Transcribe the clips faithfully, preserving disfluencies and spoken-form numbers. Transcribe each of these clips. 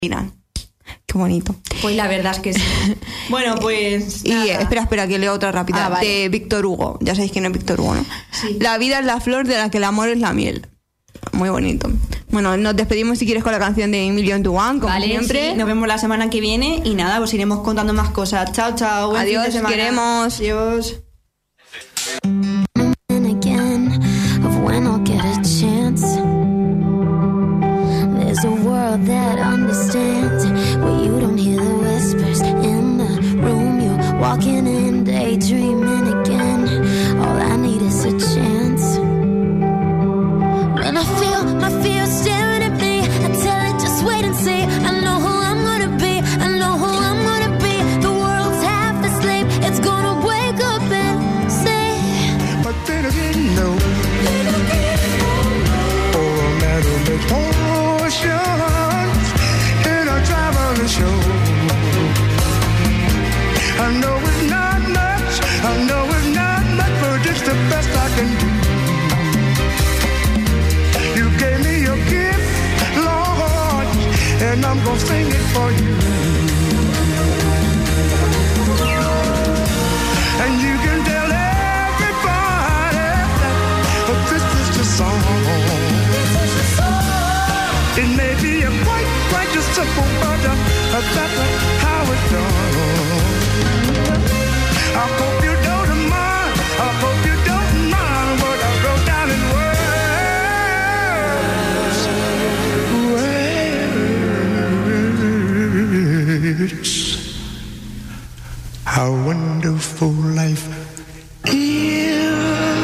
Irán. Qué bonito. Pues la verdad es que sí. Bueno, pues. Y nada. espera, espera, que leo otra rápida. Ah, vale. De Víctor Hugo. Ya sabéis quién es Víctor Hugo, ¿no? Sí. La vida es la flor de la que el amor es la miel. Muy bonito. Bueno, nos despedimos si quieres con la canción de Million to One, como Vale, siempre. sí, nos vemos la semana que viene y nada, os iremos contando más cosas. Chao, chao. Buen Adiós, fin de semana. queremos. Adiós. And again of when I'll get a chance. There's a world that understands where you don't hear the whispers in the room you're walking in, daydreaming again. All I need is a chance. When I feel my fear staring at me, I tell it just wait and see. I know who I'm gonna be, I know who I'm gonna be. The world's half asleep, it's gonna wake up and say. But then again, no. For a matter of emotions in a traveling show. I know it's not much, I know it's not much, but it's the best I can do. You gave me your gift, Lord, and I'm gonna sing it for you. And you can tell everybody that this is the song. It may be a quite, quite a simple, but uh, that's how it's done. I hope you don't mind, I hope you don't mind what I wrote down in words. Words. How wonderful life is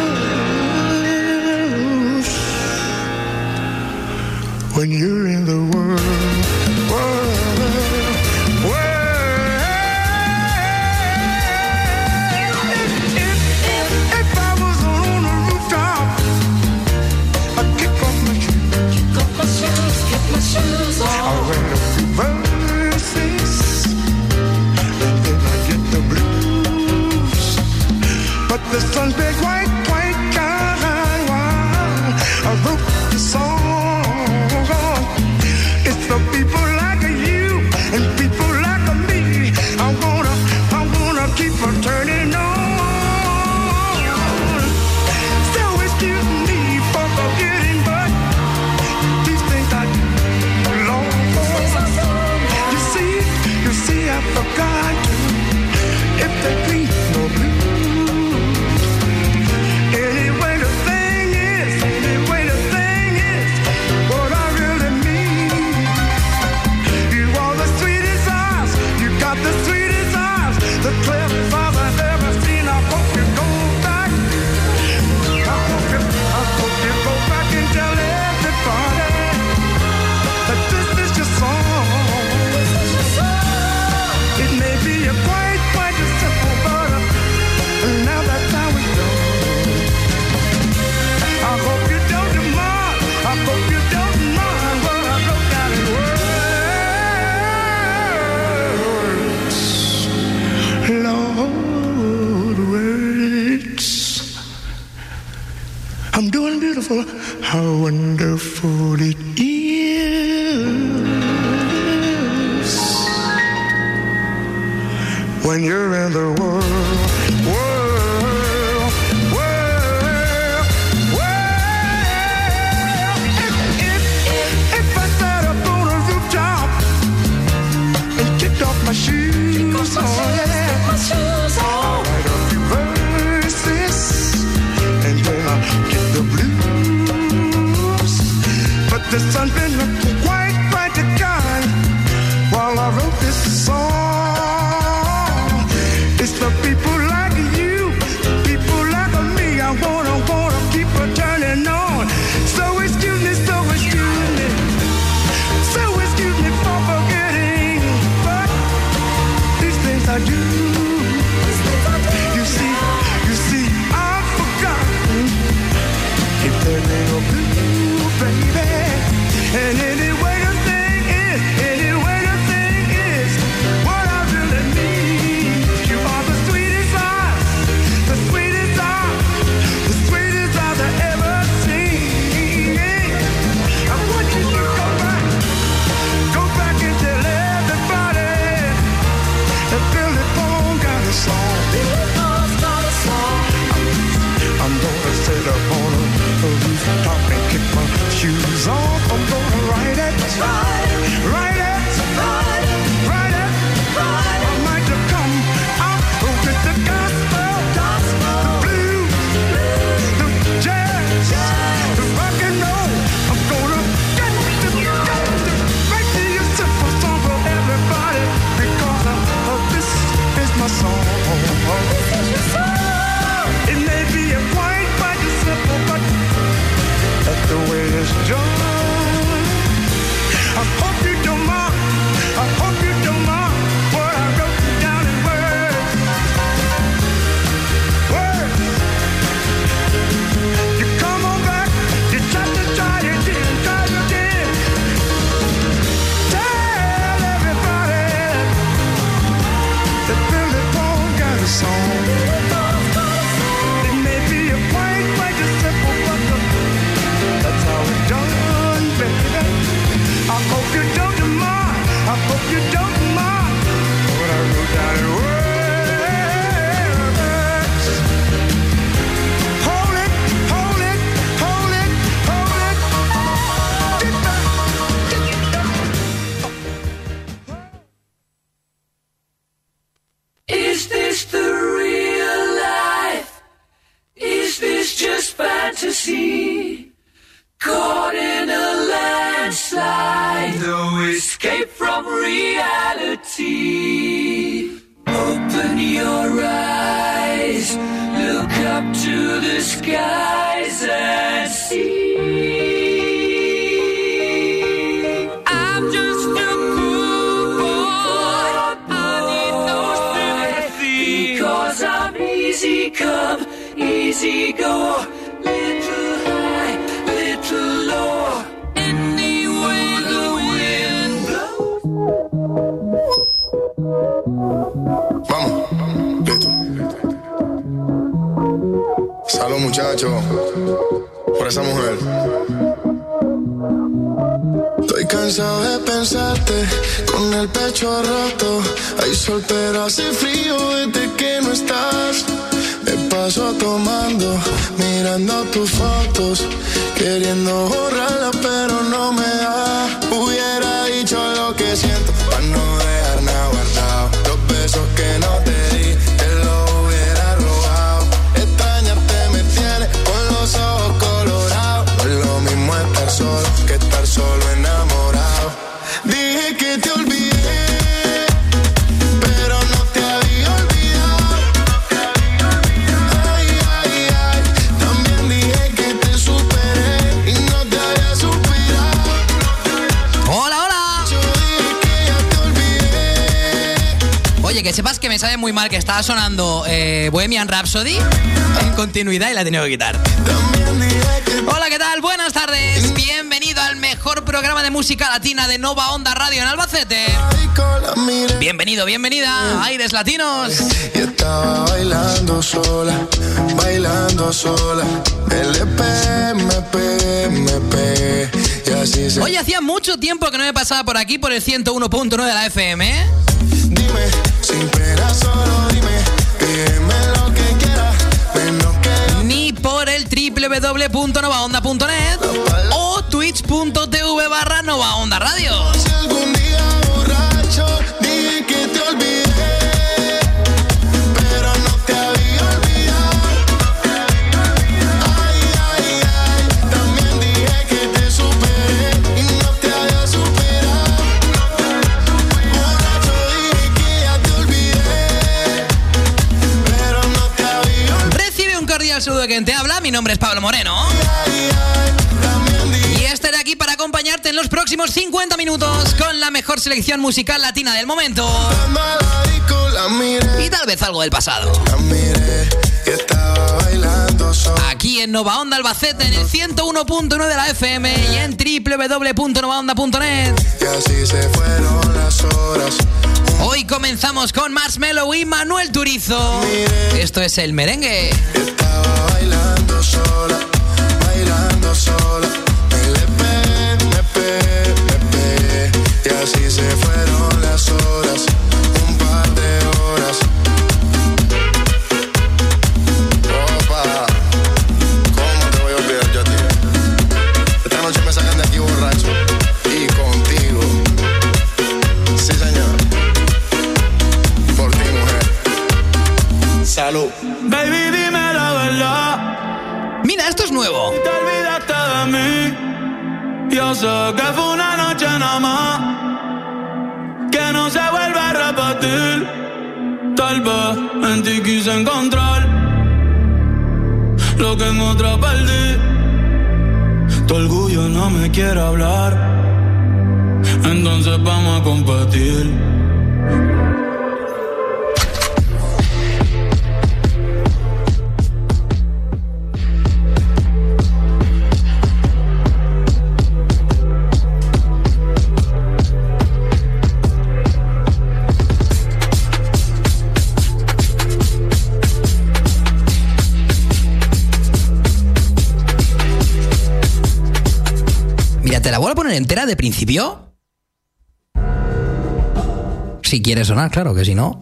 when you're in the world, world, world. If, if, if I was on a rooftop, I'd kick off my shoes, kick off my shoes, kick my shoes off. I'll write a few verses, and then I get the blues. But the sun's been quite, quite kind while I wrote the song. It's the people like you and people like me. I'm gonna, I'm gonna keep on turning on. So excuse me for forgetting, but these things I do long for. You see, you see, I forgot to. If they please no blues. Anyway, the thing is, anyway, the thing is, what I really mean. You are the sweetest eyes, you got the sweetest eyes, the clearest eyes I've ever seen. I hope you go back. I hope you, I hope you go back and tell everybody that this is your song. It may be a quite, quite a simple, but uh, now that's how it's done. I hope you don't mind, I hope you don't mind what I wrote down in words. Lord, words. I'm doing beautiful. How wonderful it is when you're in the world, world, world, world. If, if, if I sat up on a rooftop and kicked off my shoes, oh yeah, I'll write a few verses and then I'll get the blues. But the sun's been looking quite bright to God while I wrote this song. It's the people like you don't mind what I wrote down in words. Hold it, hold it, hold it, hold it. Is this the real life? Is this just fantasy? Caught in a landslide, no escape from reality. Open your eyes, look up to the skies and see. I'm just a cool boy, I need no sympathy, because I'm easy come, easy go. Little high, little low, any way the wind blows. Vamos, listo. Salud, muchachos, por esa mujer. Estoy cansado de pensarte con el pecho roto. Hay sol pero hace frío desde que no estás. Me paso tomando, mirando tus fotos, queriendo borrarlas pero no me da. Hubiera dicho lo que siento para no dejar nada guardado. Los besos que no te di, te los hubiera robado. Extrañarte me tiene con los ojos colorados. No es lo mismo estar solo que estar solo enamorado. Dije que te olvidé, pero no te había olvidado. Ay, ay, ay, también dije que te superé y no te había suspirado. Hola, hola. Yo dije que ya te olvidé. Oye, que sepas que me sabe muy mal que estaba sonando eh, Bohemian Rhapsody en continuidad y la he tenido que quitar. También dije que Hola, ¿qué tal? Buenas tardes. Bienvenido al mejor programa de música latina de Nova Onda Radio en Albacete. con la miré Bienvenido, bienvenida a Aires Latinos. y estaba bailando sola, bailando sola. L P, M P, M P y así se. Hoy hacía mucho tiempo que no me pasaba por aquí por el ciento uno punto nueve de la F M, ¿eh? Dime, sin pena solo dime, dime lo que quieras, menos que yo. Ni por el doble u doble u doble u punto nova onda punto net o twitch punto t v barra Nova Onda Radio. Si algún día borracho dije que te olvidé, pero no te había olvidado. Ay, ay, ay, también dije que te superé y no te había superado. Borracho dije que ya te olvidé, pero no te había olvidado. Recibe un cordial saludo de quien te habla. Mi nombre es Pablo Moreno. Ay, ay, también dije Y estaré aquí para acompañarte en los próximos cincuenta minutos con la mejor selección musical latina del momento. mala disco, la miré. Y tal vez algo del pasado. La miré y estaba bailando sola. Aquí en Nova Onda Albacete, en el ciento uno punto nueve de la F M y en doble u doble u doble u punto nova onda punto net. Y así se fueron las horas. Hoy comenzamos con Marshmello y Manuel Turizo. Esto es el merengue. Estaba bailando sola, bailando sola. L P, M P, M P y así se fueron las horas. Un par de horas. Opa, ¿cómo te voy a olvidar yo a ti? Esta noche me sacan de aquí borracho y contigo. Sí, señor. Por ti, mujer. Salud. Baby, dime la verdad. Mira, esto es nuevo. Te olvidaste de mí. Yo sé que fue una noche nada más, que no se vuelve a repetir. Tal vez en ti quise encontrar lo que en otra perdí. Tu orgullo no me quiere hablar, entonces vamos a competir. Mira, te la vuelvo a poner entera de principio. Si quiere sonar, claro, que si no...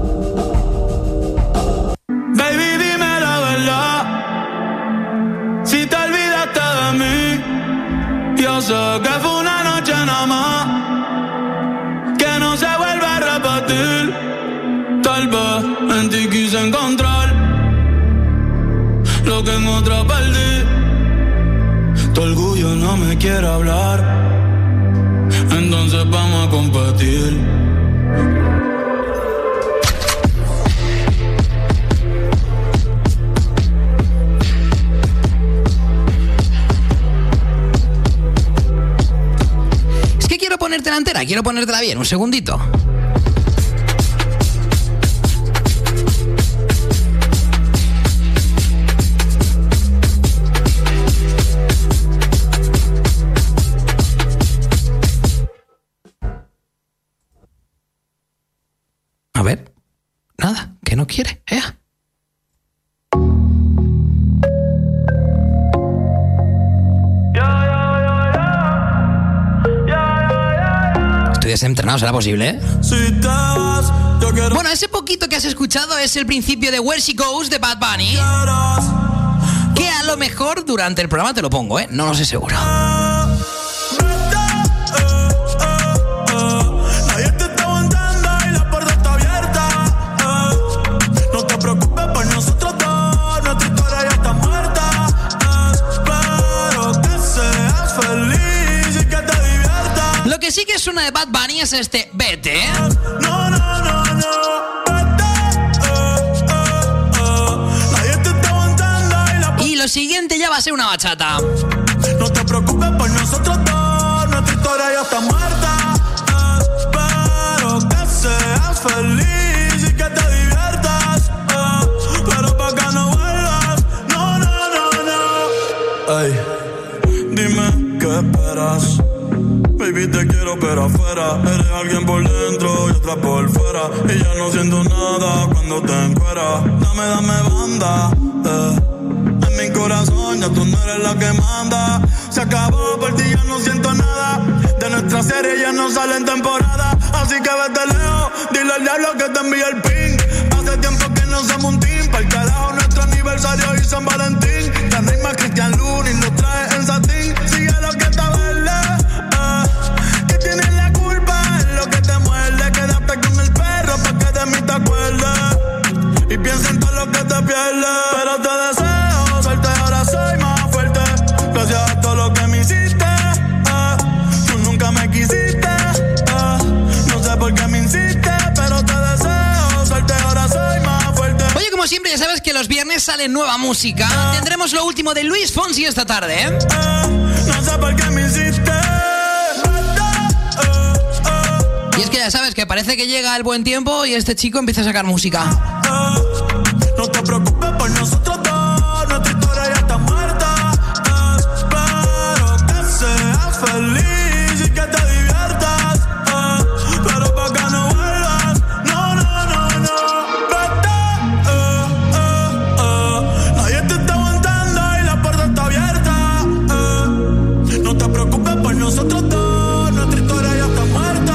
Baby, dime la verdad. Si te olvidaste de mí, yo sé que fue una noche nada más, que no se vuelve a repetir. Tal vez en ti quise encontrar lo que en otra perdí. Tu orgullo no me quiere hablar, entonces vamos a competir. Es que quiero ponértela entera, quiero ponértela bien, un segundito. A ver, nada, que no quiere, ¿eh? Estoy desentrenado, ¿será posible, eh? Bueno, ese poquito que has escuchado es el principio de Where She Goes de Bad Bunny, que a lo mejor durante el programa te lo pongo, ¿eh? No lo sé seguro. Lo que sí que es una de Bad Bunny es este Vete, ¿eh? No, no, no, no. Y lo siguiente ya va a ser una bachata. No te preocupes por nosotros dos, nuestra historia ya está muerta. Espero que seas feliz y que te diviertas, pero pa' que no vuelvas. No, no, no, no. Ey, dime qué esperas. Baby, te quiero pero afuera. Eres alguien por dentro y otra por fuera, y ya no siento nada cuando te encueras. Dame, dame banda, eh. En mi corazón ya tú no eres la que manda. Se acabó, por ti ya no siento nada. De nuestra serie ya no sale en temporada. Así que vete lejos, dile al diablo que te envíe el ping. Hace tiempo que no somos un team. Pa'l carajo nuestro aniversario y San Valentín. La misma Cristian Luna y nos trae en satín. Sigue lo que está verde. Tienes la culpa, es lo que te muerde. Quédate con el perro pa' que de mí te acuerdes. Y piensa en todo lo que te pierdes. Pero te deseo suerte, ahora soy más fuerte. Gracias a todo lo que me hiciste, eh. Tú nunca me quisiste, eh. No sé por qué me insiste, pero te deseo suerte, ahora soy más fuerte. Oye, como siempre, ya sabes que los viernes sale nueva música. eh. Tendremos lo último de Luis Fonsi esta tarde, ¿eh? eh no sé por qué me insiste. Y es que ya sabes que parece que llega el buen tiempo y este chico empieza a sacar música. No te preocupes por nosotros dos, nuestra historia ya está muerta. Espero que seas feliz y que te diviertas, pero pa' que no vuelvas. No, no, no, no. Vete, eh, eh, eh. Nadie te está aguantando y la puerta está abierta, eh. No te preocupes por nosotros dos, nuestra historia ya está muerta.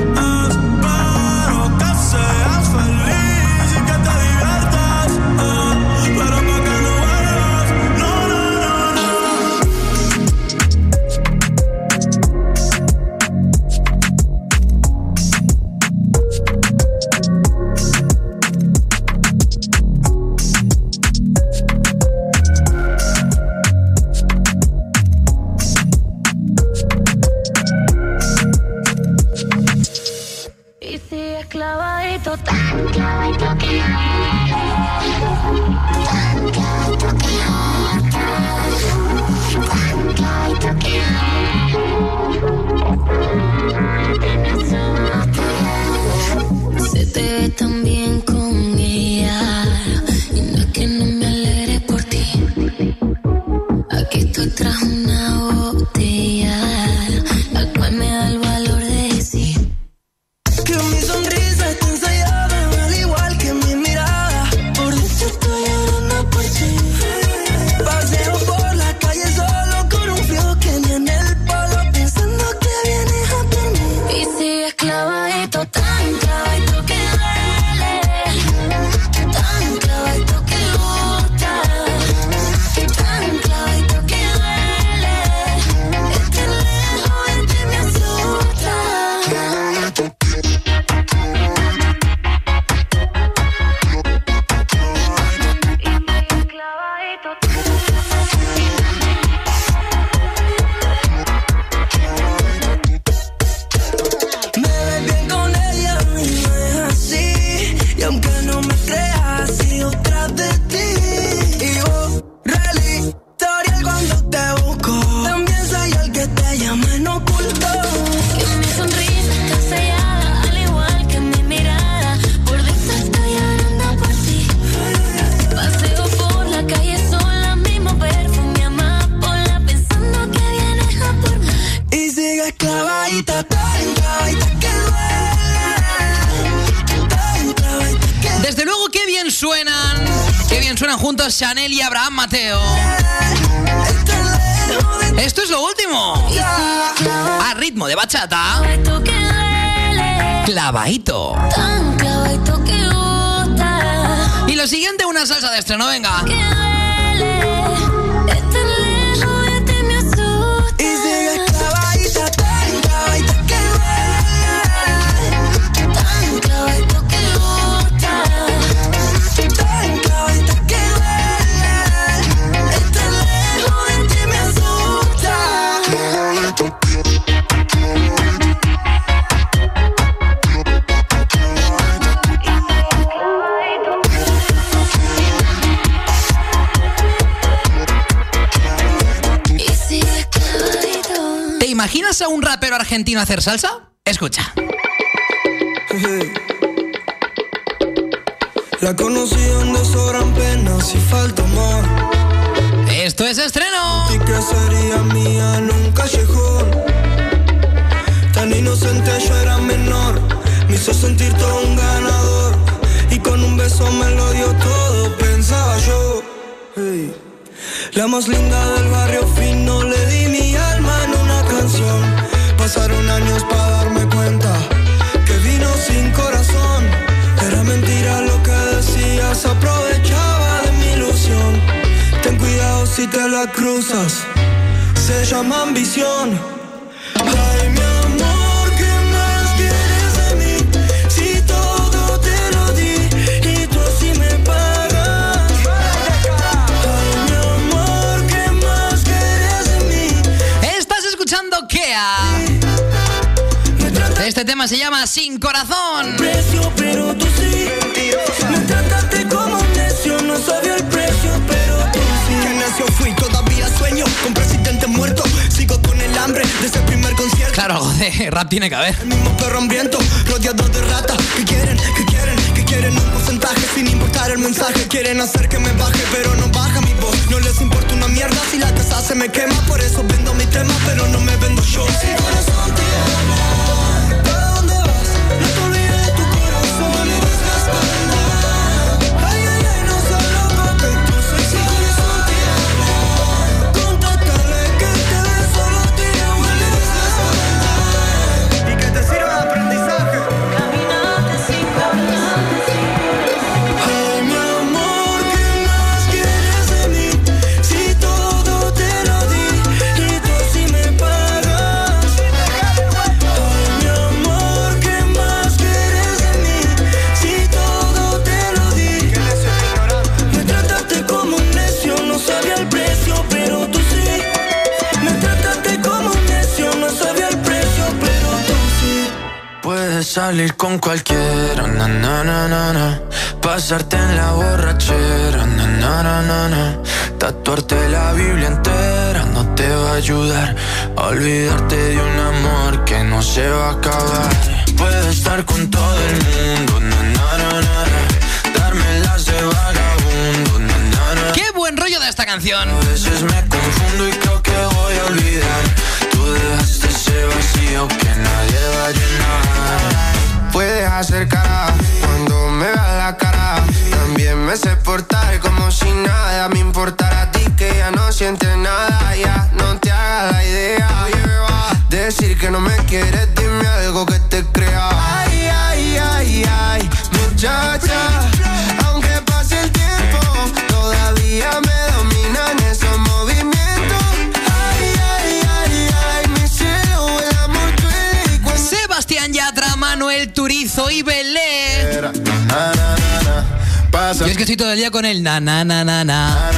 Clavadito, tan clavadito que tan clavadito que tan clavadito que se te ve tan bien con ella, y no es que no me alegre por ti. Aquí estoy tras una botella, la cual me da el valor de decir que mi sonrisa está ensayada, al igual que mi mirada. Por dentro estoy llorando por ti. Paseo por la calle solo con un frío que ni en el polo, pensando que vienes a por mí. Y sigues clavadito, tan clavadito que duele, tan clavadito que gusta, tan clavadito que duele, este lejos de ti me asusta. Suenan, qué bien suenan juntos Chanel y Abraham Mateo. Esto es lo último. A ritmo de bachata. Clavadito. Y lo siguiente, una salsa de estreno, venga. ¿Imaginas a un rapero argentino hacer salsa? Escucha. La conocí donde sobran penas y falta amor. Esto es estreno. Y que sería mía en un callejón. Tan inocente yo era menor. Me hizo sentir todo un ganador. Y con un beso me lo dio todo, pensaba yo. Hey. La más linda del barrio fino, le di mi alma en una canción. Pasaron años para darme cuenta que vino sin corazón. Era mentira lo que decías, aprovechaba de mi ilusión. Ten cuidado si te la cruzas, se llama ambición. Ay, mi amor, ¿qué más quieres de mí? Si todo te lo di y tú así me pagas. Ay, mi amor, ¿qué más quieres de mí? Estás escuchando Kea. Este tema se llama Sin Corazón. Precio, pero tú sí. Me trataste como un necio, no sabía el precio, pero tú sí. Que necio fui, todavía sueño con presidente muerto. Sigo con el hambre de ese primer concierto. Claro, algo de rap tiene que haber. El mismo perro hambriento, rodeado de ratas. Que quieren, que quieren, que quieren un porcentaje sin importar el mensaje. Quieren hacer que me baje, pero no baja mi voz. No les importa una mierda si la casa se me quema. Por eso vendo mi tema, pero no me vendo yo. Sin corazón te amo. Salir con cualquiera, na, na, na, na, na. Pasarte en la borrachera, na, na, na, na, na. Tatuarte la Biblia entera no te va a ayudar a olvidarte de un amor que no se va a acabar. Puedes estar con todo el mundo, na, na, na, na. Darme las de vagabundo, na, na, na. ¡Qué buen rollo de esta canción! A veces me confundo y creo que voy a olvidar. Tú dejaste ese vacío que nadie va a llenar. Puedes hacer cara cuando me veas la cara. También me sé portar como si nada me importara a ti, que ya no sientes nada. Ya no te hagas la idea. Decir que no me quieres, dime algo que te crea Lorenzo y Belé. Yo es que estoy todo el día con el na na na na na.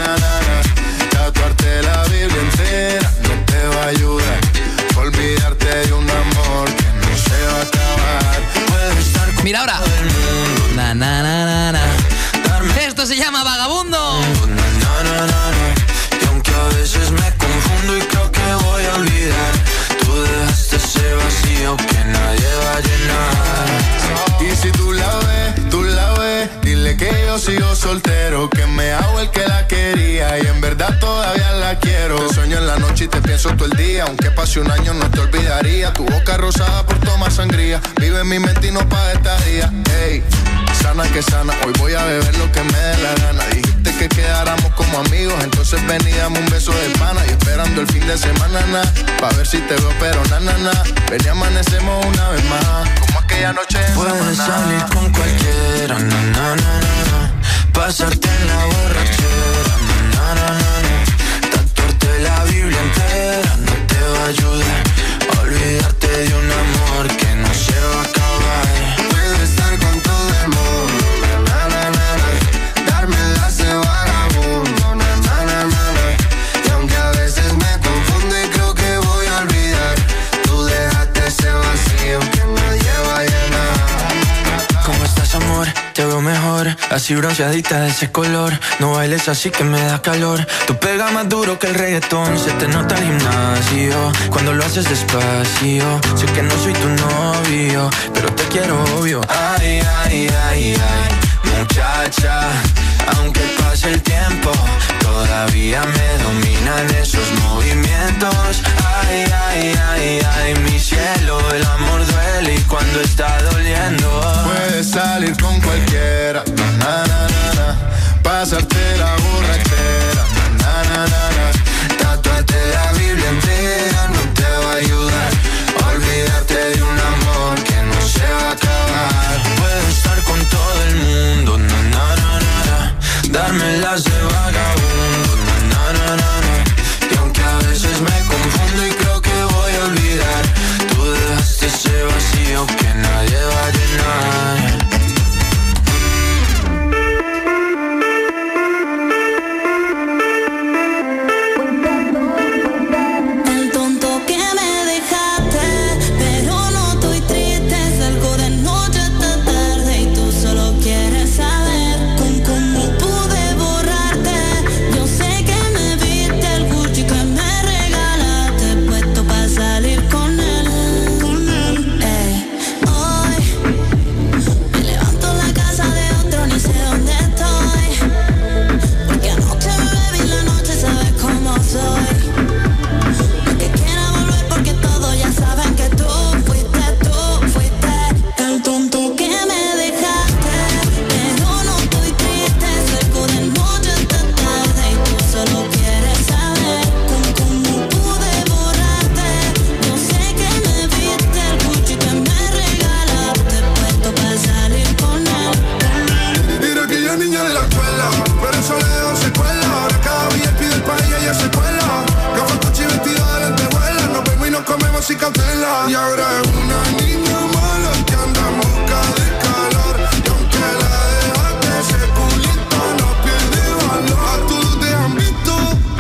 Tatuarte la Biblia entera no te va a ayudar. Olvidarte de un amor que no se va a acabar. Puedes estar con Mira ahora. todo el mundo. Na na na na na. Esto se llama Vagabundo. Na, na, na, na, na. Y aunque a veces me confundo y creo que voy a olvidar, tú dejaste ese vacío que nadie va a llenar. Y si tú la ves, tú la ves, dile que yo sigo soltero, que me hago el que la quería y en verdad todavía la quiero. Te sueño en la noche y te pienso todo el día, aunque pase un año no te olvidaría. Tu boca rosada por tomar sangría, vive en mi mente y no paga estadía. Ey, sana que sana, hoy voy a beber lo que me dé la gana. Dijiste que quedáramos como amigos, entonces ven y dame un beso de pana. Y esperando el fin de semana, na, pa' ver si te veo, pero na, na, na. Ven y amanecemos una vez más, como aquella noche en Puedes Samaná. salir con cualquiera, na, na, na, na, na. Pasarte en la borrachera, na, na, na, na. Tatuarte la Biblia entera no te va a ayudar. Olvidarte de un amor que no se va a acabar. Puedes estar con todo el mundo, na, na, na, na. Darme las de vagabundo, na, na, na, na, na. Y aunque a veces me confundo y creo que voy a olvidar, tú dejaste ese vacío que nadie va a llenar. ¿Cómo estás, amor? Te veo mejor, así bronceadita de ese color. No bailes así que me da calor. Tu pega más duro que el reggaetón. Se te nota el gimnasio cuando lo haces despacio. Sé que no soy tu novio, pero te quiero obvio. Ay, ay, ay, ay, muchacha. Aunque pase el tiempo, todavía me dominan esos movimientos. Ay, ay, ay, ay, mi cielo. El amor duele y cuando está doliendo. Puedes salir con cualquiera, na, na, na, na. Pasarte la borrachera, na, na, na, na. Tatuarte la Biblia entera no te va a ayudar. Olvidarte de un amor que no se va a acabar. Puedes estar con todo el mundo, na, na, na, na, na. Darme las de vagabundo, na, na, na, na, na. Y aunque a veces me confundo y creo que voy a olvidar, tú dejaste ese vacío que nadie va a llenar. El tonto que me dejaste, pero no estoy triste. Salgo de noche hasta tarde y tú solo quieres saber con cómo pude borrarte. Yo sé que me viste el Gucci que me regalaste, puesto para salir con él. Ey, hoy me levanto en la casa de otro, ni sé dónde estoy, porque anoche me bebí la noche, sabes cómo soy. Que quiera volver porque todos ya saben que tú fuiste, tú fuiste el tonto que me dejaste. Pero no estoy triste, salgo de noche hasta tarde y tú solo quieres saber con cómo pude borrarte. Yo sé que me viste el Gucci que me regalaste, puesto para salir con él. Mira aquella niña de la escuela, pero eso le dejó secuela. Ahora cada día pide el país y ella se cuela. Gafas, coche y vestida de lentejuela. Nos vemos y nos comemos sin cautela. Y ahora es una niña mala que anda en busca de calor. Y aunque la dejaste, ese culito no pierde valor. A todos te han visto.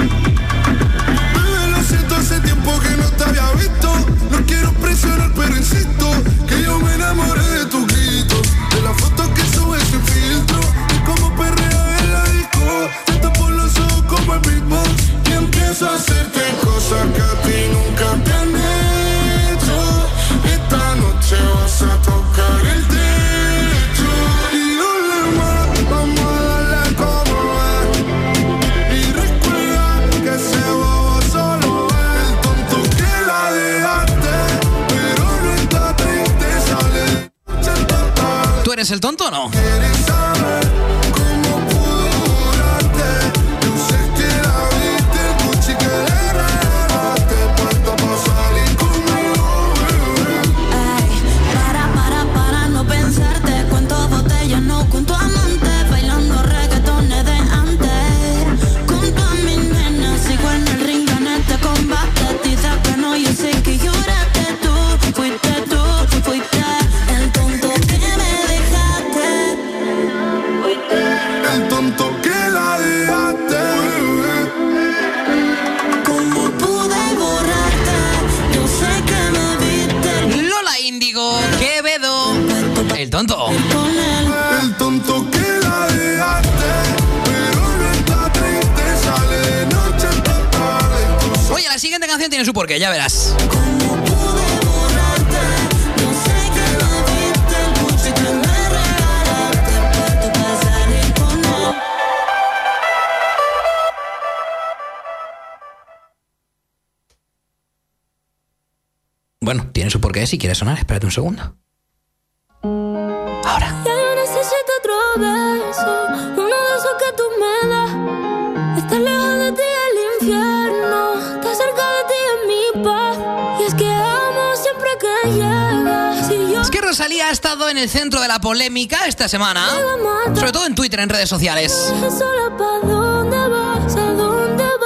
Bebé, lo siento, hace tiempo que no te había visto. No quiero presionar, pero insisto que yo me enamoré de tus gritos, de la foto que subes sin filtro, y como perrea en la disco. Te tapo los ojos como el Big Boss y empiezo a hacerte cosas que a ti nunca te han hecho. Esta noche vas a tocar el techo y dale más, vamos a darle como es. Y recuerda que ese bobo solo es el tonto que la dejaste, pero no está triste, sale ¿Tú eres el tonto o no? quieres saber cómo pudo borrarte. Yo sé que la viste, el Gucci que le regalaste, puesto para salir conmigo, bebé. Ay, para, para, para no pensarte. Cuántos botellas, no con tu amante, bailando reggaetones de antes. Con todas mis nenas, sigo en el ring en este combate. Dices que no, yo sé que lloraste tú. Fuiste tú, fuiste el tonto que el tonto. El tonto que la dejaste, pero no está triste, sale de noche hasta tarde. Oye, la siguiente canción tiene su porqué, ya verás. Bueno, tiene su porqué si quiere sonar. Espérate un segundo. Ahora. Ya yo necesito otro beso, uno de esos que tú me das. Estar lejos de ti el infierno, estar cerca de ti es mi paz. Y es que amo siempre que llegas. Si yo Es que Rosalía ha estado en el centro de la polémica esta semana, sobre todo en Twitter, en redes sociales. sola, ¿pa' dónde vas? ¿A dónde vas?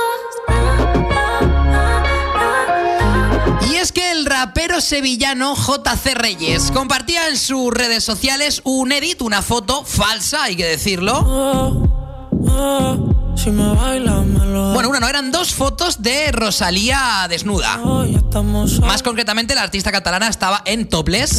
Y es que el rapero sevillano J C Reyes compartía en sus redes sociales un edit, una foto falsa, hay que decirlo. Oh, oh, si me bailas, me lo das. Bueno, una no, eran dos fotos de Rosalía desnuda. Oh, ya estamos solos. Más concretamente, la artista catalana estaba en topless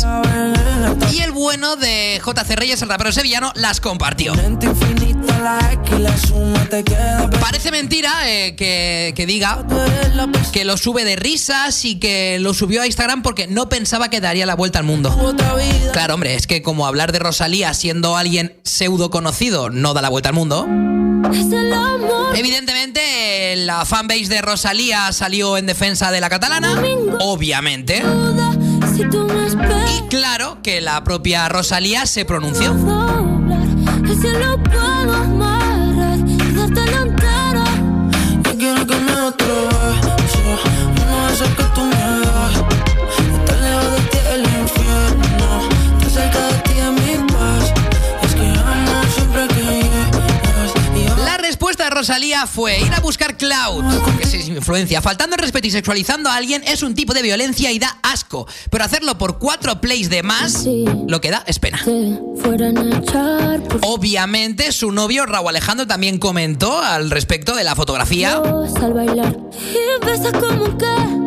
y el bueno de J C Reyes, el rapero sevillano, las compartió. Mente infinita, la X y la suma te queda. Parece mentira eh, que, que diga Tú eres la persona que lo sube de risas y que lo subió a Instagram porque no pensaba que daría la vuelta al mundo. otra vida. Claro, hombre, es que como hablar de Rosalía siendo alguien pseudo conocido no da la vuelta al mundo. Es el amor. Evidentemente, la fanbase de Rosalía salió en defensa de la catalana, obviamente. Si tú me esperas, Y claro que la propia Rosalía se pronunció. doblar, el cielo puedo amarrar y dártelo entero. Yo quiero que me otro beso, uno de esos que tú me das. Estar lejos de ti el infierno, estar cerca de ti es mi paz. Es que amo siempre que llegas. Y yo La respuesta de Rosalía fue ir a buscar cloud, que es influencia. Faltando el respeto y sexualizando a alguien es un tipo de violencia y da asco. Pero hacerlo por cuatro plays de más, lo que da es pena. te fueran a echar por Obviamente, su novio Raúl Alejandro también comentó al respecto de la fotografía. Dios al bailar. Y besas como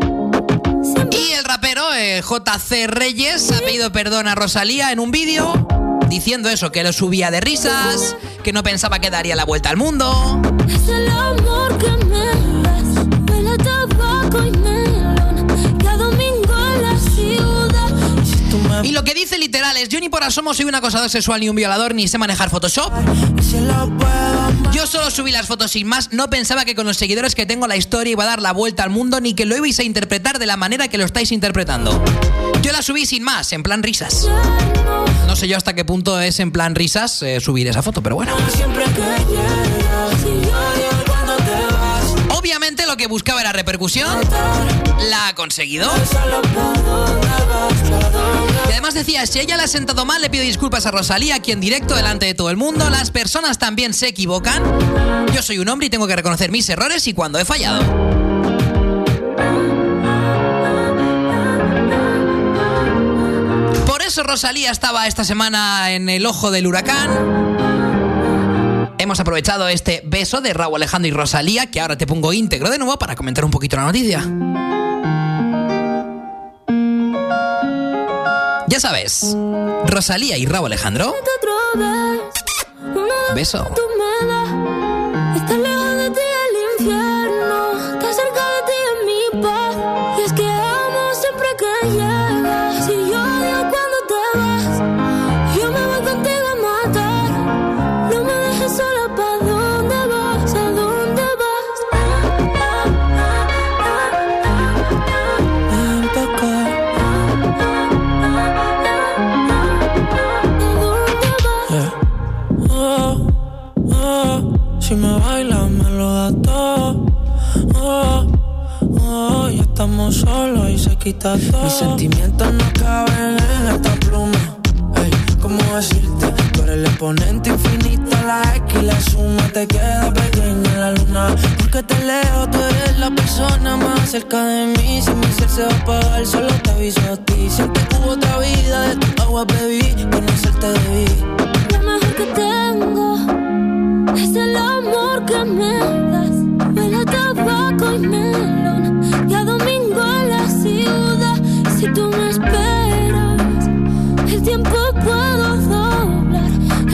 que siempre Y el rapero eh, J C Reyes ha pedido perdón a Rosalía en un vídeo diciendo eso, que lo subía de risas, que no pensaba que daría la vuelta al mundo. es el amor que me das. Huele a tabaco y melón. Cada domingo en la ciudad. tú me Y lo que dice literal es: yo ni por asomo soy un acosador sexual ni un violador, ni sé manejar Photoshop. y si lo puedo amar. Yo solo subí las fotos sin más, no pensaba que con los seguidores que tengo la historia iba a dar la vuelta al mundo, ni que lo ibais a interpretar de la manera que lo estáis interpretando. Yo la subí sin más, en plan risas. No sé yo hasta qué punto es en plan risas eh, subir esa foto, pero bueno. Siempre que llegas, y yo odio cuando te vas. Obviamente lo que buscaba era repercusión, la ha conseguido. Solo pa' dónde vas, pa' dónde Y además decía: si a ella le ha sentado mal, le pido disculpas a Rosalía, aquí en directo, delante de todo el mundo. Las personas también se equivocan. Yo soy un hombre y tengo que reconocer mis errores y cuando he fallado. Por eso Rosalía estaba esta semana en el ojo del huracán. Hemos aprovechado este beso de Raúl Alejandro y Rosalía, que ahora te pongo íntegro de nuevo para comentar un poquito la noticia. Ya sabes, Rosalía y Raúl Alejandro. Otro vez. Uno de Beso. tú me das. Estar lejos de ti el infierno. Estar cerca de ti es mi paz. Y es que amo siempre que llegas. Si yo odio cuando te vas, yo me voy contigo a matar. No me dejes sola, ¿pa' dónde vas? ¿A dónde vas? ven pa' acá. Yeah. Oh, oh, si me bailas me lo das todo. Oh, oh, ya estamos solos y se quita todo. Mis sentimientos no caben en esta pluma. Ey, ¿cómo decirte? Tú eres el exponente infinito, la X y la suma te queda pequeña en la luna. Porque te leo, tú eres la persona más cerca de mí. Si mi ser se va a apagar, solo te aviso a ti. Siempre hubo otra vida, de tu agua bebí, conocerte debí. Lo mejor que tengo es el amor que me das. Huele a tabaco y melón. Cada domingo en la ciudad. Si tú me esperas, el tiempo puedo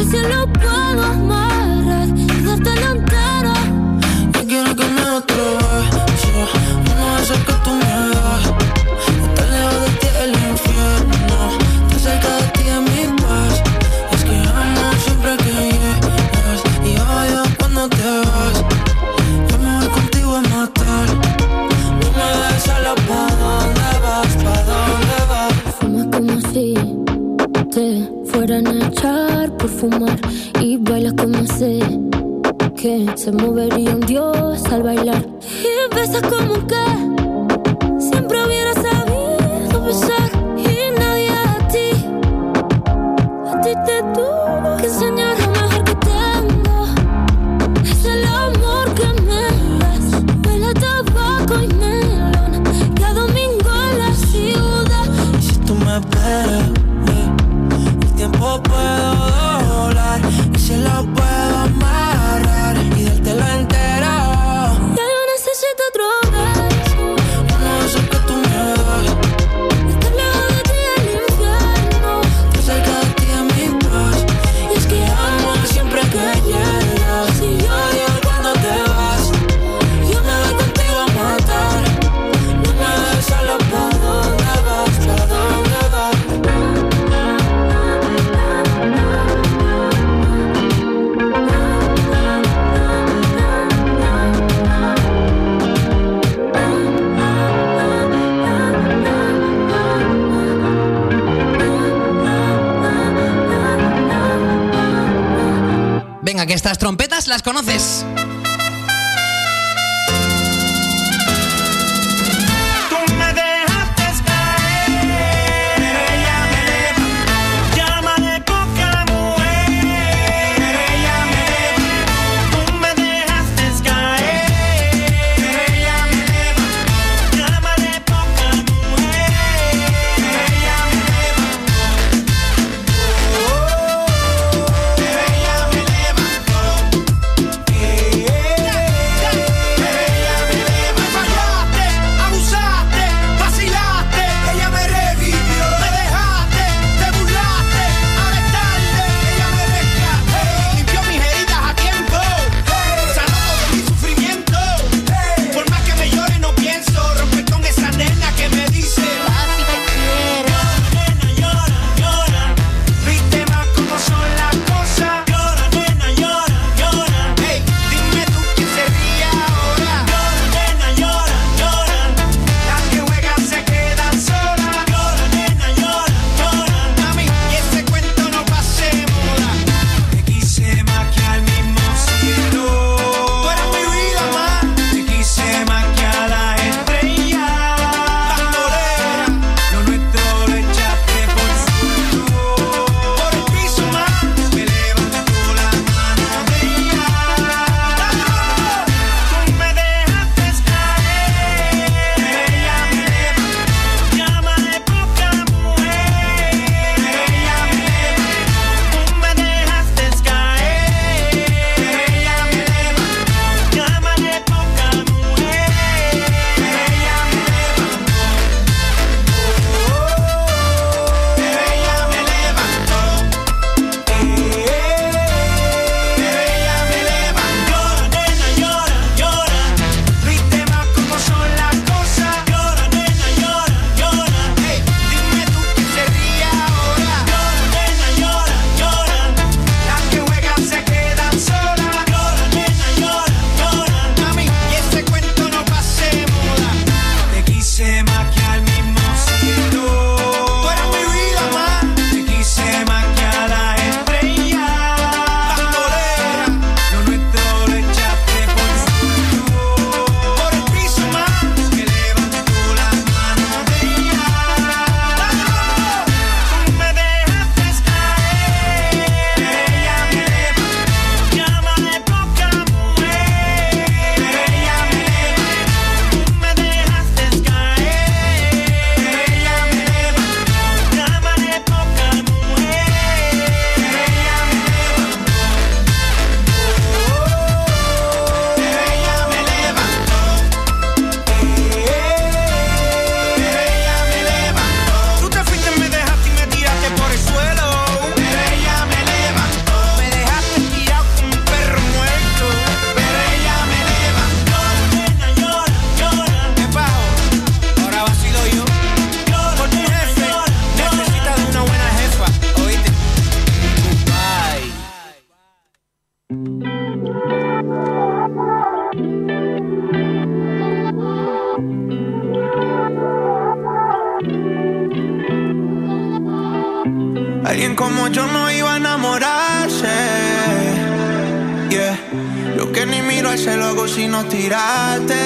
Y si lo puedo amarrar y dártelo entero. Yo quiero que me otro beso, uno de esos que tú me das. Estar lejos de ti el infierno, estar cerca de ti es mi paz. Es que amo siempre que llegas y odio cuando te vas. Yo me voy contigo a matar. No me dejes sola, ¿pa' dónde vas? ¿Pa' dónde vas? Fumas como si te fueran a echar por fumar y bailas como sé que se movería un dios al bailar. Y besas como que siempre hubiera sabido besar. Y nadie a ti, a ti te tuvo que enseñar. Lo mejor que tengo es el amor que me das. Huele a tabaco y melón, cada domingo en la ciudad. Y si tú me esperas, el tiempo puedo doblar y se lo puedo amarrar y dártelo entero. Ya yo necesito otro beso, Uno de esos que tú me das. estar lejos de ti el infierno. Estar cerca de ti es mi paz. Y es que amo siempre que llegas y odio cuando te vas. Yo me voy contigo a matar. No me dejes sola, ¿pa' dónde vas? ¿Pa' dónde vas? Venga, que estas trompetas las conoces. Tú me dejaste caer, ella me eleva, llámale poca mujer, ella me eleva. Tú me dejaste caer, ella me eleva, llámale poca mujer, ella me eleva. Oh, ella me eleva. como yo no iba a enamorarse. Yeah. Yo que ni miro al cielo hago sino tirarte.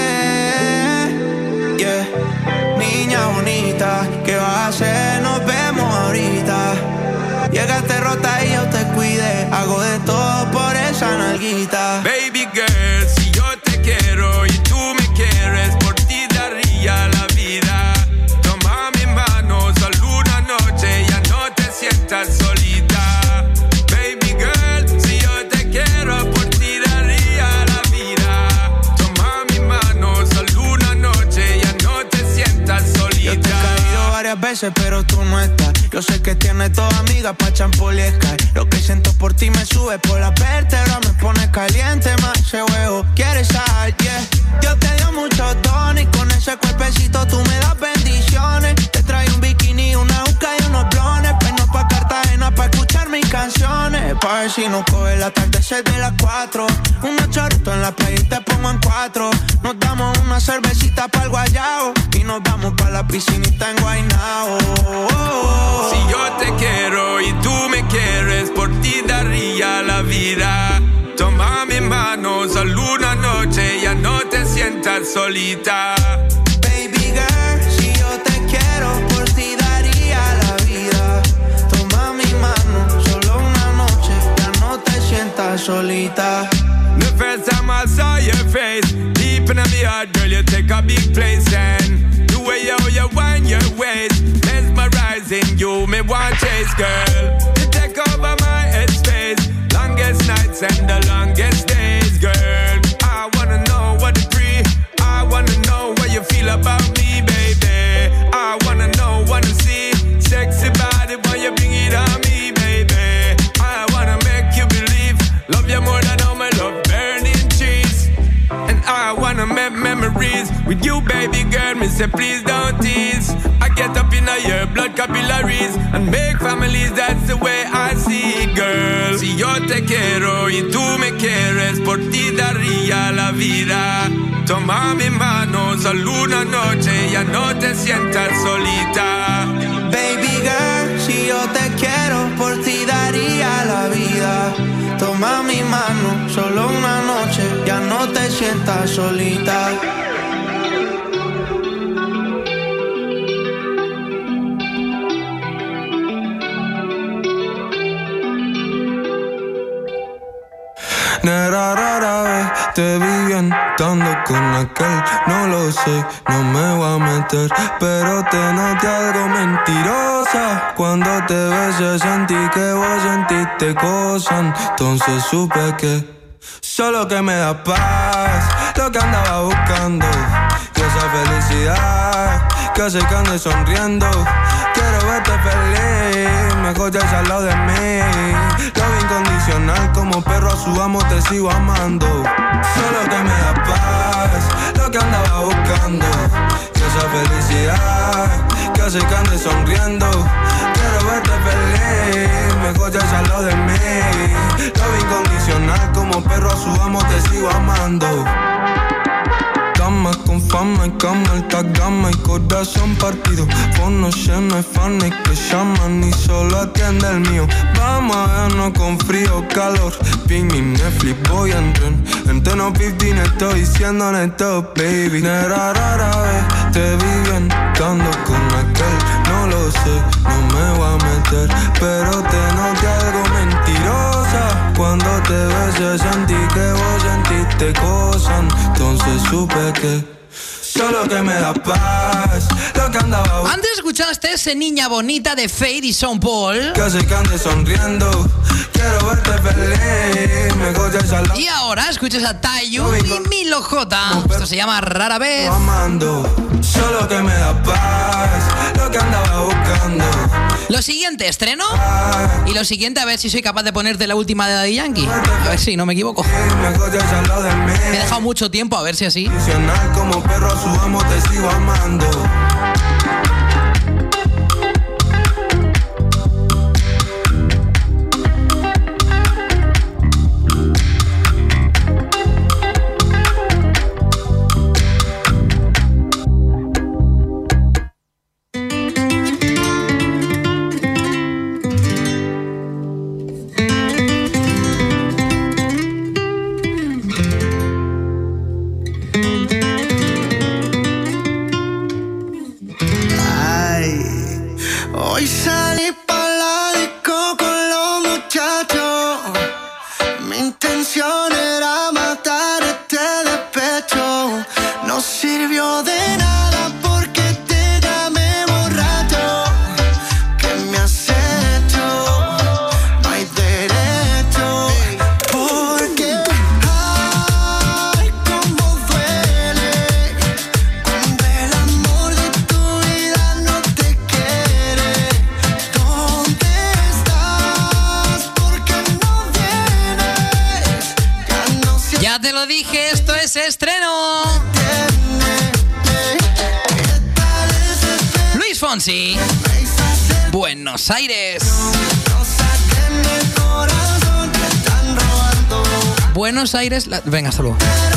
Yeah. Niña bonita, ¿qué vas a hacer? Nos vemos ahorita. Llegaste rota y yo te cuidé. Hago de todo por esa nalguita. Baby girl, si yo te quiero y tú me quieres, por ti daría la vida. Toma mi mano, solo una noche, ya no te sientas solita. Baby girl, si yo te quiero, por ti daría la vida. Toma mi mano, solo una noche, ya no te sientas solita. Yo te he caído varias veces, pero tú no estás. Yo sé que tienes toda amiga pa' champoliescar. Lo que siento por ti me sube por la vértebra, me pone caliente más ese huevo. ¿Quieres sal? Yeah. Dios te dio muchos dones y con ese cuerpecito tú me das bendiciones. Te traigo un bikini, una uca y unos blones. Peino pa' Cartagena pa' escuchar mis canciones. Pa' ver si nos coge el atardecer de las cuatro. Unos chorritos en la playa y te pongo en cuatro. Nos damos una cervecita pa' el guayao y nos vamos pa' la piscinita en Guaynao. Si yo te quiero y tú me quieres, por ti daría la vida. Toma mi mano, solo una noche, ya no te sientas solita. Baby girl, si yo te quiero, por ti daría la vida. Toma mi mano, solo una noche, ya no te sientas solita. The first time I saw your face, deep in my heart, girl, you take a big place. And the way you, you wind your waist, mesmerizing you, me want chase, girl. You take over my headspace, longest nights and the longest days, girl. I wanna know what to breathe, I wanna know what you feel about me, baby. I wanna know, wanna see, sexy body when you bring it on me, baby. I wanna make you believe, love you more than all my love burning trees. And I wanna make memories with you, baby girl. Me say please don't tease. I get up in your blood capillaries and make families. That's the way I see it, girl. Si yo te quiero y tú me quieres, por ti daría la vida. Toma mi mano, solo una noche, ya no te sientas solita. Baby girl, si yo te quiero, por ti daría la vida. Toma mi mano, solo una noche, ya no te sientas solita. Nera, rara vez te vi bien estando con aquel. No lo sé, no me voy a meter, pero te noté algo mentirosa. Cuando te besé sentí que vos sentiste cosas. Entonces supe que solo que me da paz, lo que andaba buscando, y esa felicidad que hace que ande sonriendo. Quiero verte feliz, mejor ya al lado de mí. Love incondicional, como perro a su amo te sigo amando. Solo que me da paz, lo que andaba buscando, y esa felicidad que hace que ande sonriendo. Quiero verte feliz, mejor ya al lado de mí. Love incondicional, como perro a su amo te sigo amando. Dama con fama y cama, alta gama y corazón partido. Fono lleno de fans que llaman y solo atiende el mío. Vamos a vernos con frío o calor. Ping y Netflix, voy en tren. En tono quince estoy diciendo neto, baby. Nera, rara vez te vi bien estando con aquel. No lo sé, no me voy a meter, pero te noté algo mentirosa. Cuando te besé sentí que vos sentiste cosas. Entonces supe que solo que me da paz, lo que andaba. Antes escuchaste ese Niña Bonita de Fade y Sean Paul. Que hace que ande sonriendo. Quiero verte feliz, mejor ya salgo. Y ahora escuchas a Tayu y Milo J. Esto se llama Rara Vez. Amando, solo que me da paz, lo que andaba buscando. Lo siguiente, estreno. Y lo siguiente, a ver si soy capaz de ponerte la última de Daddy Yankee. A ver si no me equivoco. Me he dejado mucho tiempo, a ver si así. Como perro a su amo te sigo amando. te lo dije, esto es estreno. Luis Fonsi, Buenos Aires. Buenos Aires, la... venga, hasta luego.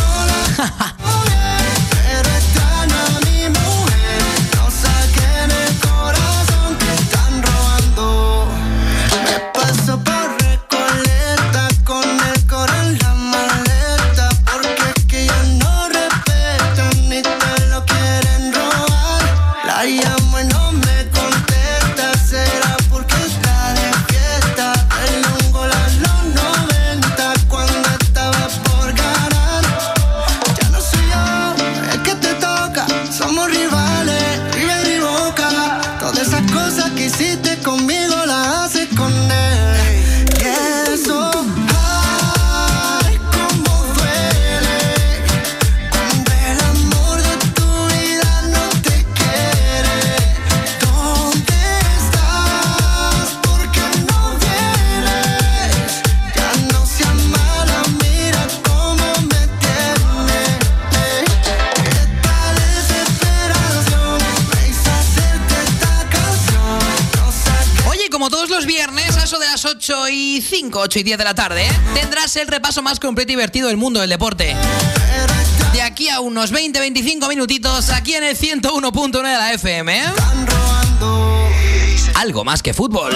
ocho y cinco, ocho y diez de la tarde, ¿eh? Tendrás el repaso más completo y divertido del mundo del deporte. De aquí a unos veinte a veinticinco minutitos, aquí en el ciento uno punto nueve de la F M, ¿eh? Algo más que fútbol.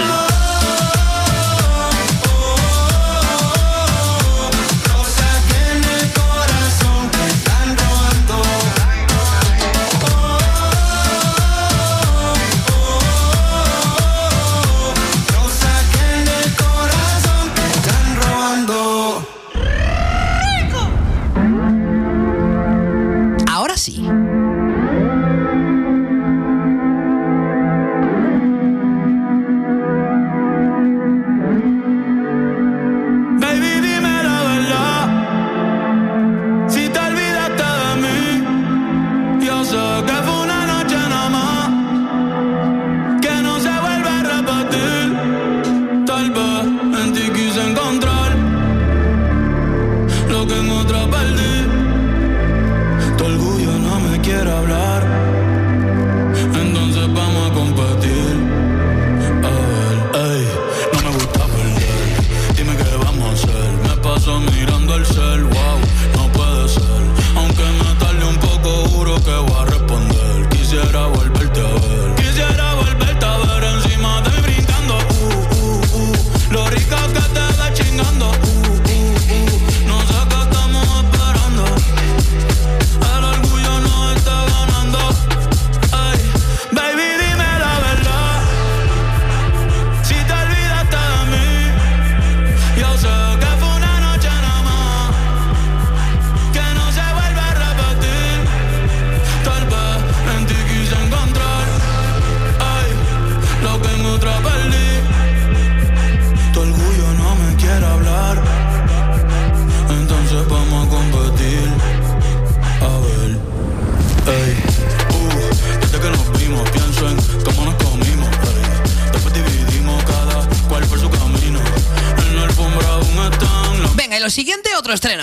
Siguiente, otro estreno.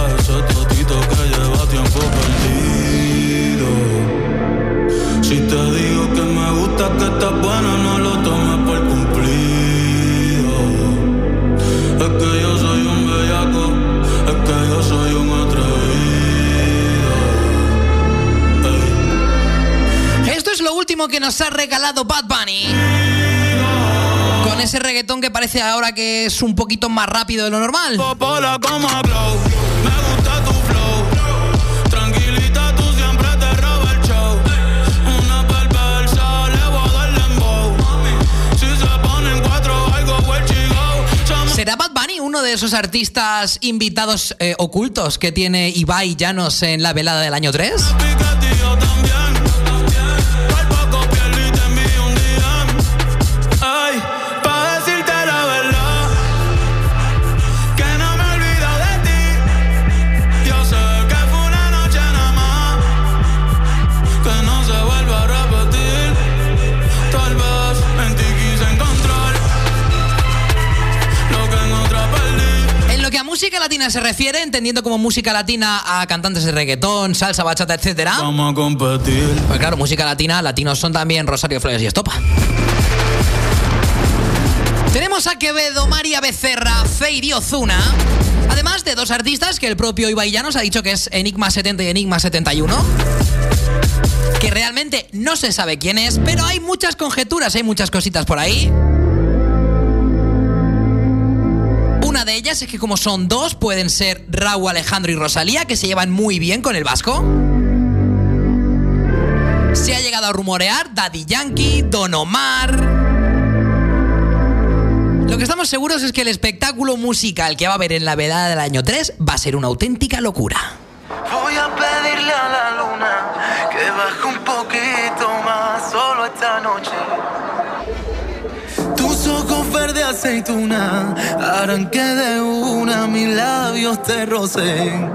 Si te digo que me gusta, que estás buena, no lo tomes por cumplido. Es que yo soy un bellaco, es que yo soy un atrevido. Esto es lo último que nos ha regalado Bad Bunny. Con ese reggaetón que parece ahora que es un poquito más rápido de lo normal. Popola como glow, me gusta tu flow. Tranquilita, tú siempre te robas el show. Una perversa, le voy a dar dembow. Si se ponen cuatro, I go where she go. ¿Será Bad Bunny uno de esos artistas invitados eh, ocultos que tiene Ibai Llanos en la velada del año tres? música latina se refiere, entendiendo como música latina a cantantes de reggaetón, salsa, bachata, etcétera. Vamos a competir. Pues claro, música latina, latinos son también Rosario Flores y Estopa. Tenemos a Quevedo, María Becerra, Feid y Ozuna. Además de dos artistas que el propio Ibai Llanos ha dicho que es Enigma setenta y Enigma setenta y uno. Que realmente no se sabe quién es, pero hay muchas conjeturas, hay muchas cositas por ahí. Una de ellas es que como son dos, pueden ser Rauw Alejandro y Rosalía, que se llevan muy bien con el vasco. Se ha llegado a rumorear Daddy Yankee, Don Omar. Lo que estamos seguros es que el espectáculo musical que va a haber en la velada del año tres va a ser una auténtica locura. Voy a pedirle a la luna que baje un poquito más solo esta noche. Tus ojos verde aceituna harán que de una mis labios te rocen.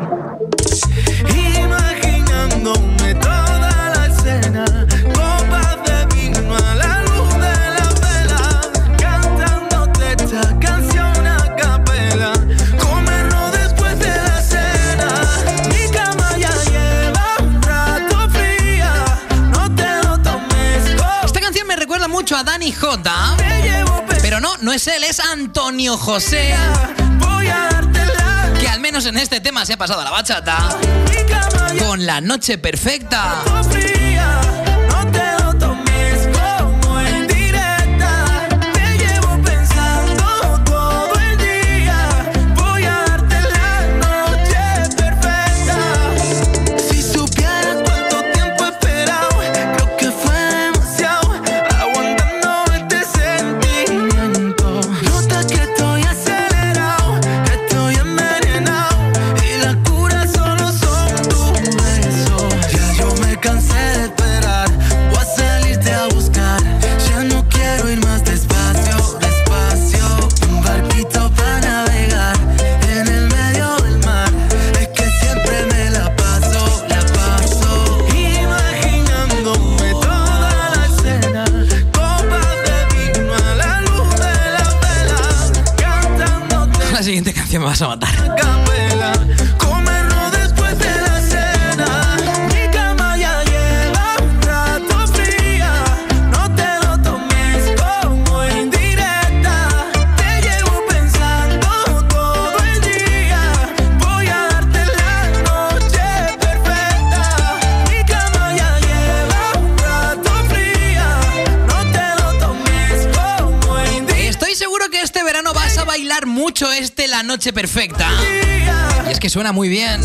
Imaginándome toda la escena, copas de vino a la luz de la vela, cantándote esta canción a capela, comernos después de la cena. Mi cama ya lleva un rato fría, no te lo tomes con... Esta canción me recuerda mucho a Dani Jota. Pero no, no es él, es Antonio José. Que al menos en este tema se ha pasado a la bachata con La Noche Perfecta. Me vas a matar. Comernos después de la cena. Mi cama ya lleva un rato fría, no te lo tomes como indirecta. Te llevo pensando todo el día. Voy a darte la noche perfecta. Mi cama ya lleva un rato fría, no te lo tomes como indirecta. Estoy seguro que este verano vas a bailar mucho este La Noche Perfecta. Y es que suena muy bien.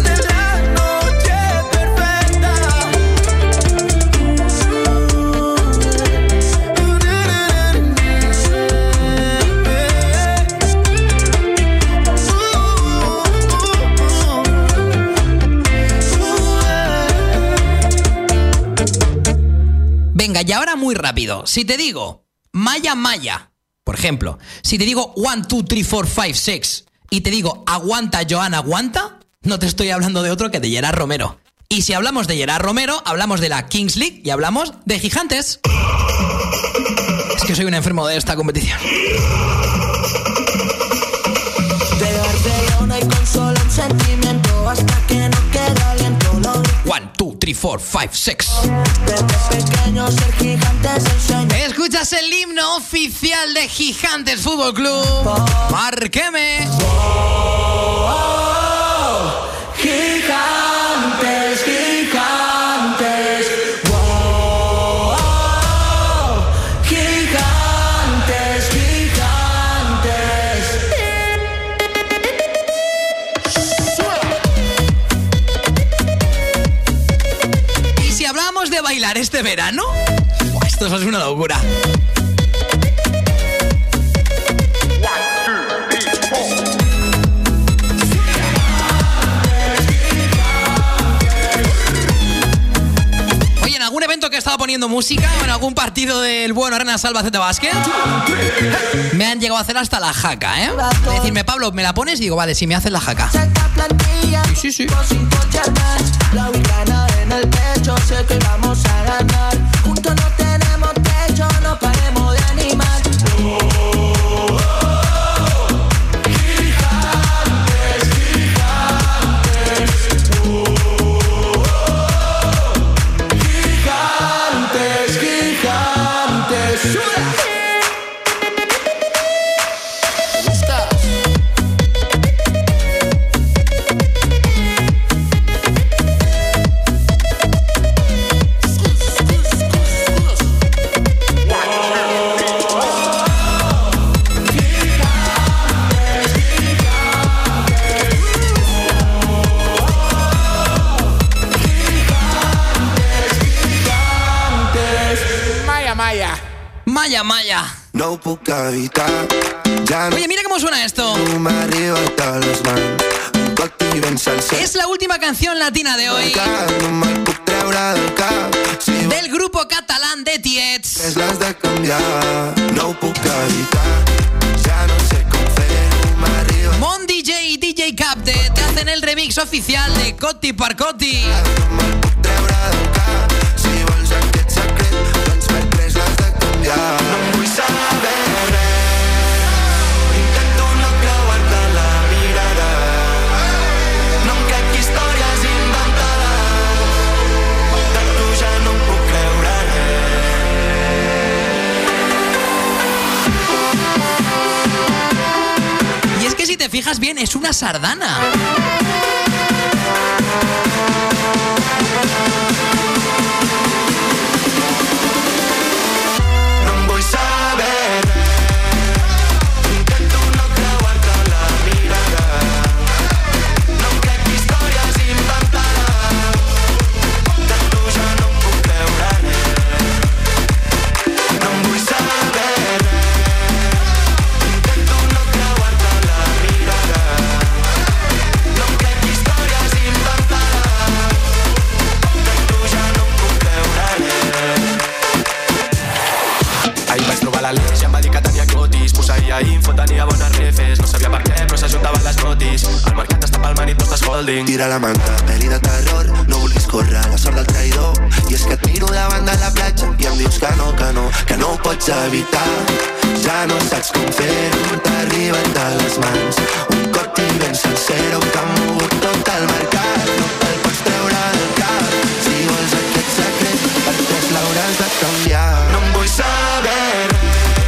Venga, y ahora muy rápido. Si te digo Maya Maya, por ejemplo, si te digo one, two, three, four, five, six y te digo aguanta, Joan, aguanta, no te estoy hablando de otro que de Gerard Romero. Y si hablamos de Gerard Romero, hablamos de la Kings League y hablamos de Gigantes. Es que soy un enfermo de esta competición. De Barcelona y con solo un sentimiento hasta que no queda aliento. one, two, three, four, five, six. Desde pequeño ser gigante es el sueño. Escuchas el himno oficial de Gigantes Fútbol Club. Márqueme. Oh, oh, gigantes, gigantes. Oh, oh, gigantes, gigantes. ¿Y si hablamos de bailar este verano? Esto es una locura. Oye, en algún evento que he estado poniendo música o en algún partido del bueno Arenas Albacete Basket, me han llegado a hacer hasta la jaca, ¿eh? De decirme, Pablo, ¿me la pones? Y digo, vale, si me haces la jaca. Sí, sí, sí. La ubicana en el pecho, sé que vamos a ganar. Juntos no tenemos techo, no paremos de animar. Oh, oh, oh, gigantes, Maya Maya. No puc evitar. Ja no... Oye, mira cómo suena esto. M'arriba a les mans. Un còctel ben sencer. Es la última canción latina de hoy. No me'l puc treure del cap. Si del grupo catalán de Tiets. és l'has de canviar. No ho puc evitar. Ja no sé com fer-ho. M'arriba. Mon D J y D J Capde te hacen el remix oficial de Coti per Coti. No me'l puc treure del cap. Si vols aquest secret, doncs per tres l'has de canviar. No em vull saber res. Intento no creuar-te la mirada. No em crec històries inventades. De tu ja no em puc creure res. Y es que si te fijas bien, es una sardana. Info, tenia bones refes, no sabia per què, però s'ajuntaven les notis. El mercat està palmant i tu estàs holding. Tira la manta, pel·li de terror, no vulguis córrer la sort del traïdor. I és que et miro davant de la platja i em dius que no, que no, que no ho pots evitar. Ja no saps com fer-ho, t'arriben de les mans. Un còctel ben sencer que ha mogut tot el mercat. No te'l pots treure del cap. Si vols aquest secret, per tres l'hauràs de canviar. No em vull saber res.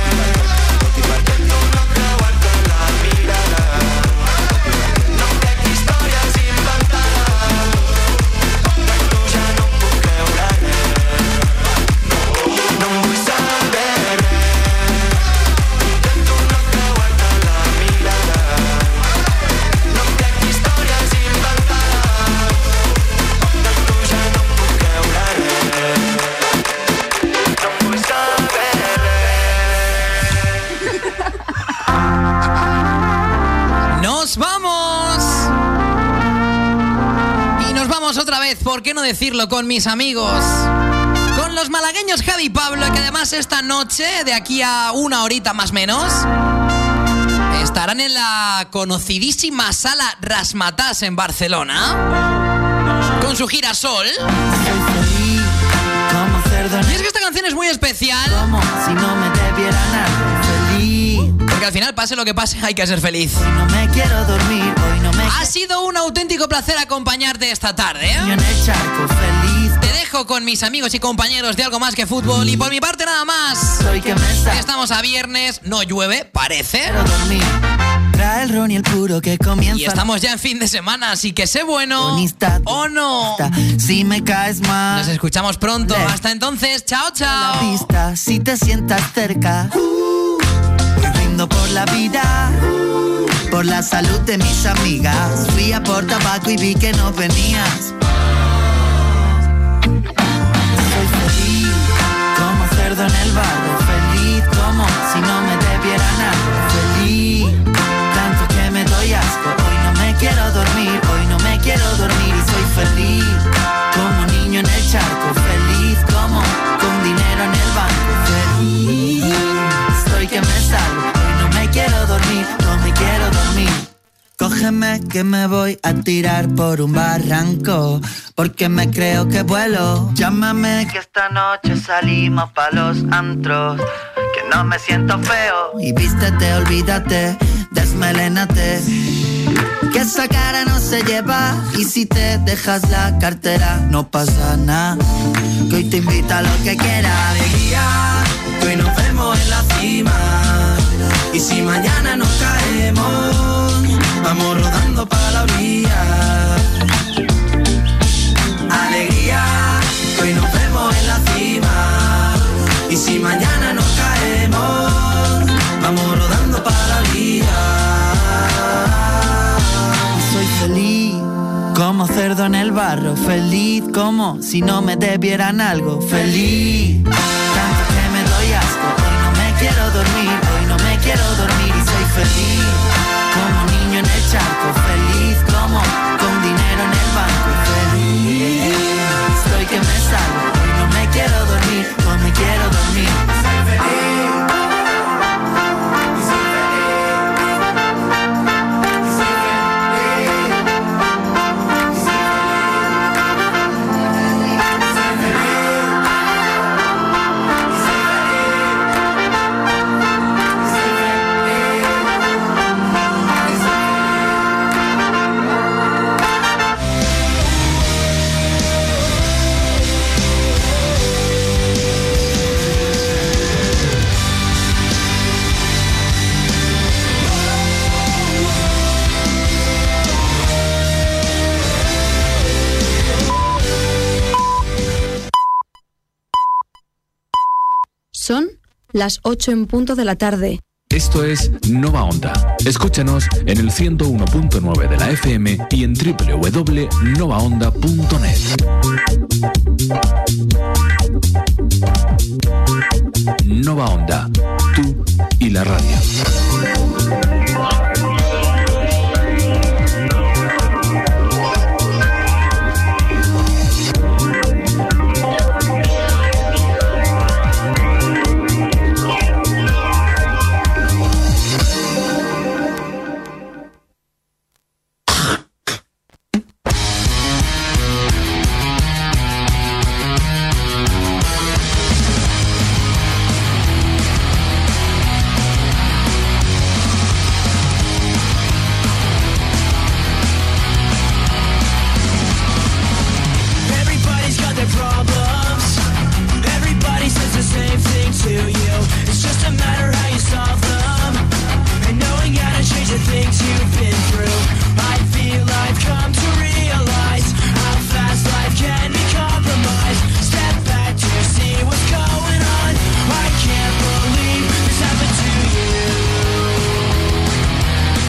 Otra vez, ¿por qué no decirlo? Con mis amigos, con los malagueños Javi y Pablo, que además esta noche, de aquí a una horita más o menos, estarán en la conocidísima sala Razzmatazz en Barcelona con su gira Sol. Y es que esta canción es muy especial, si no me debieran algo feliz. Porque al final, pase lo que pase, hay que ser feliz. Hoy no me quiero dormir, hoy no me Ha sido un auténtico placer acompañarte esta tarde, ¿eh? en el charco feliz. Te dejo con mis amigos y compañeros de Algo Más que Fútbol. Y por mi parte nada más. Soy que me sa- Estamos a viernes, no llueve, parece. Quiero dormir. Trae el ron y el puro que comienza. Y estamos ya en fin de semana, así que sé bueno Bonista, o no. Si me caes mal. Nos escuchamos pronto. Le- Hasta entonces, chao, La chao. vista, si te sientas cerca. Hoy brindo por la vida, por la salud de mis amigas. Fui a por tabaco y vi que no venías. Soy feliz como cerdo en el barro. Feliz como si no me debieran algo. Feliz tanto que me doy asco. Hoy no me quiero dormir, hoy no me quiero dormir. Y soy feliz como un niño en el charco. Feliz como con dinero en el banco. Feliz estoy que me salgo. Hoy no me quiero dormir, no me quiero dormir. Cógeme que me voy a tirar por un barranco, porque me creo que vuelo. Llámame que esta noche salimos pa' los antros, que no me siento feo. Y vístete, olvídate, desmelénate, que esa cara no se lleva. Y si te dejas la cartera, no pasa nada, que hoy te invita a lo que quiera. Alegría, que hoy nos vemos en la cima. Y si mañana nos caemos, vamos rodando pa' la orilla. Alegría, que hoy nos vemos en la cima. Y si mañana nos caemos, vamos rodando pa' la orilla. Soy feliz como cerdo en el barro. Feliz como si no me debieran algo. Feliz tanto que me doy asco. Hoy no quiero dormir, hoy no me quiero dormir y soy feliz como niño en el charco, feliz como con dinero en el banco, feliz estoy que me salgo, hoy no me quiero dormir, no me quiero dormir, soy feliz. Son las ocho en punto de la tarde. Esto es Nova Onda. Escúchanos en el ciento uno punto nueve de la F M y en doble u doble u doble u punto nova onda punto net. Nova Onda, tú y la radio.